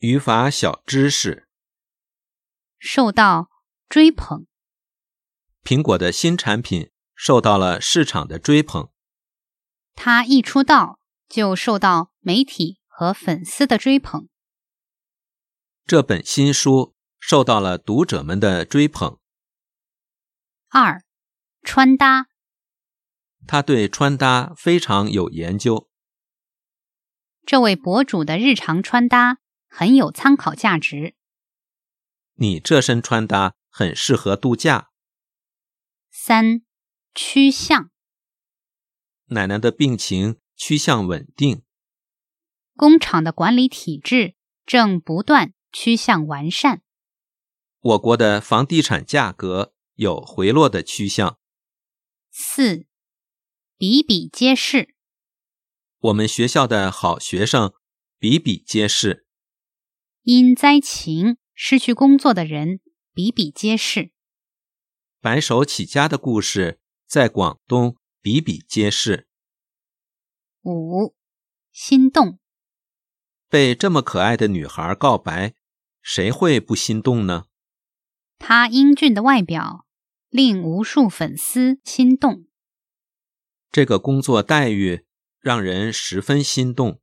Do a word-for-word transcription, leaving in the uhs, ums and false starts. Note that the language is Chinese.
语法小知识。 受到追捧。 苹果的新产品受到了市场的追捧。 他一出道就受到媒体和粉丝的追捧。 这本新书受到了读者们的追捧。 二、穿搭。 他对穿搭非常有研究。 这位博主的日常穿搭很有参考价值。 你这身穿搭很适合度假。 三、趋向。 奶奶的病情趋向稳定。 工厂的管理体制正不断趋向完善。 我国的房地产价格有回落的趋向。 四、比比皆是。 我们学校的好学生比比皆是。 因灾情失去工作的人比比皆是。 白手起家的故事在广东比比皆是。 五、心动。 被这么可爱的女孩告白，谁会不心动呢？ 她英俊的外表令无数粉丝心动。 这个工作待遇让人十分心动。